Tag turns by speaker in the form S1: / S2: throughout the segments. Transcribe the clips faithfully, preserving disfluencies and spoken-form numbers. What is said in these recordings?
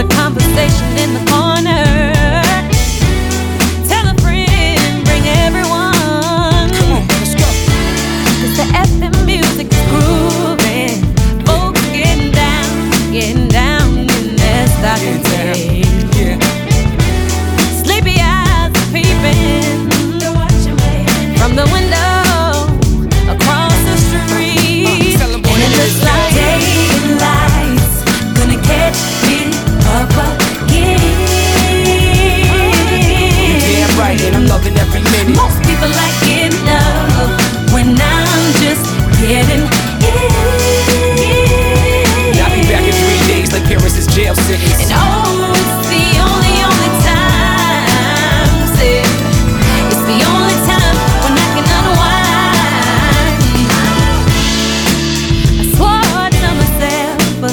S1: conversation in the corner. Tell a friend, bring everyone.
S2: Come on, let's go.
S1: 'Cause the F M music is grooving. Folks getting down, getting down in their stocking day.
S2: Yeah.
S1: Sleepy eyes are peeping from the window across the street.
S2: Uh, tell 'em
S1: And
S2: what
S1: it
S2: it
S1: looks
S2: is.
S1: like daylight's gonna catch me up again.
S2: Damn right, and I'm loving every minute.
S1: Most people like getting love when I'm just getting in.
S2: I'll be back in three days like Paris' jail sentence.
S1: And oh, it's the only, only time, say, it's the only time when I can unwind. I swore to myself,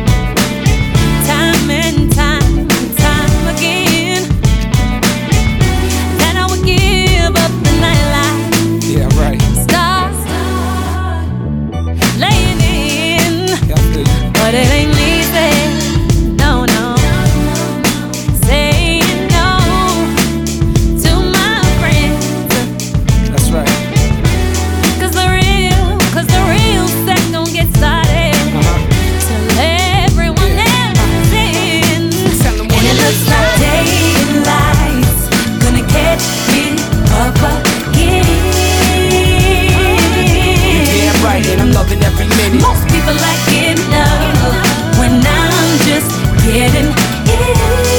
S1: time and time and time again, that I would give up the nightlife,
S2: Yeah, right.
S1: start laying in,
S2: Yeah, I feel you.
S1: but it ain't easy. No, no. Saying no to my friends.
S2: That's right.
S1: 'Cause the real, 'cause the real sex don't get started
S2: Uh-huh.
S1: till everyone else is in.
S2: Tell 'em what
S1: And it
S2: it
S1: looks
S2: is.
S1: like daylight's gonna catch me up again.
S2: Damn right, and I'm loving every minute.
S1: Most people like getting love when I'm just getting in.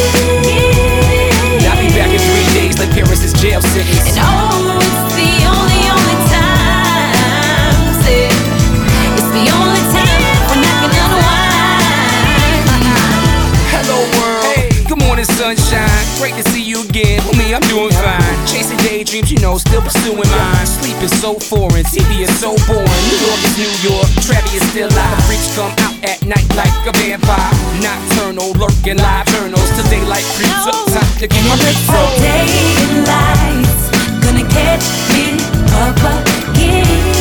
S2: I'll be back in three days like Paris' jail sentence.
S1: And oh, it's the only, only time, say, it's the only time when I can unwind.
S2: Hello world, good morning sunshine. Great to see you again. For me, I'm doing fine. Chasing daydreams, you know, still pursuing mine. Sleep is so foreign, T V is so boring. New York is New York, Travis is still live. Freaks come out at night like a vampire. Nocturnal, lurking live journals till daylight creeps up. Time to get my
S1: And it looks like
S2: refill.
S1: daylight's gonna catch me up again.